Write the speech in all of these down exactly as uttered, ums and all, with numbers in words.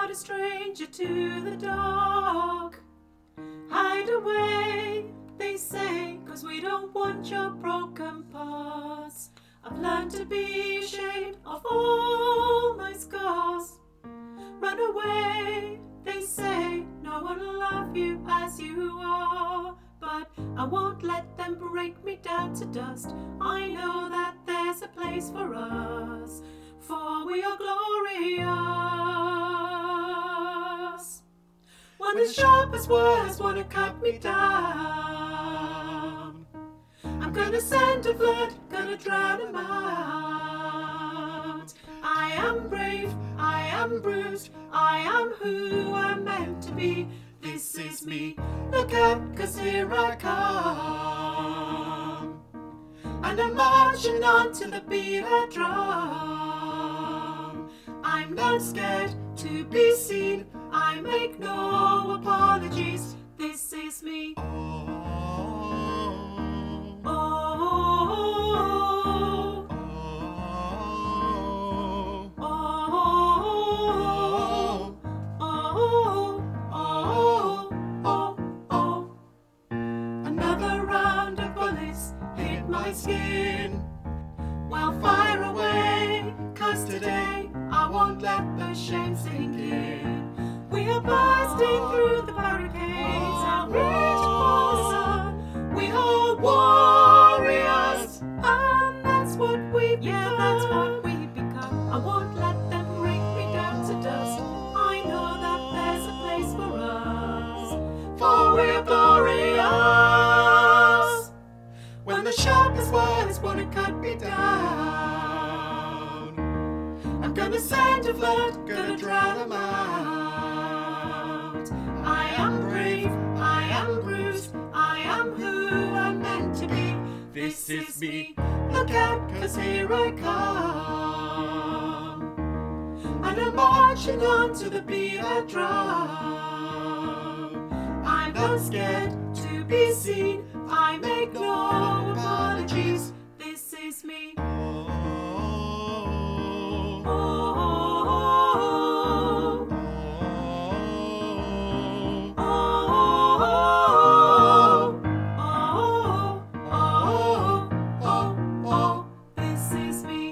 not a stranger to the dark. Hide away, they say, 'cause we don't want your broken parts. I've learned to be ashamed of all my scars. Run away, they say, no one will love you as you are. But I won't let them break me down to dust. I know that there's a place for us, for we are glorious. When the sharpest words wanna cut me down, I'm gonna send a flood, gonna drown them out. I am brave, I am bruised, I am who I'm meant to be. This is me, look out, 'cause here I come. And I'm marching on to the beat of drum. I'm not scared to be seen, I make no apologies. This is me. My skin, well, fire away, 'cause today I won't let the shame sink in. We are bursting through the barricades and reach for the sun. We are warriors, and that's what we've become. Yeah, that's what we've become. I won't let them break me down to dust. I know that there's a place for us, for we're glorious. When the sharpest words wanna cut me down, I'm gonna send a flood, gonna drown them out. I am brave, I am bruised, I am who I'm meant to be. This is me, look out, 'cause here I come. And I'm marching on to the beat of drum. I'm not scared to be seen, I make no apologies. This is me. This is me.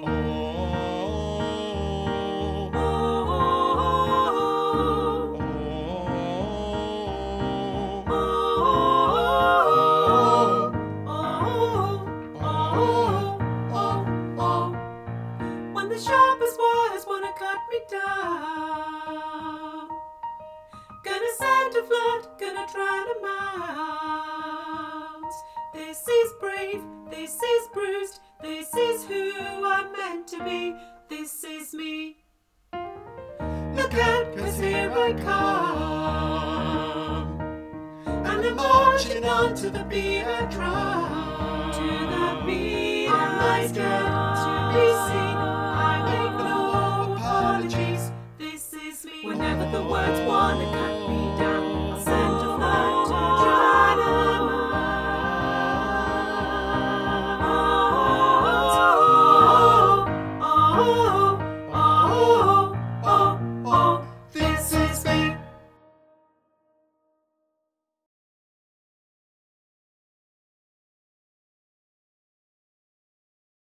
When the sharpest words wanna cut me down, gonna send a flood, gonna drown them out. This is brave, this is bruised, this is who I'm meant to be. This is me. Look out, 'cause here I come. And I'm marching on to the beat of drum. To the beat of my drum. To be seen, I make no apologies. This is me. Whenever the words wanna come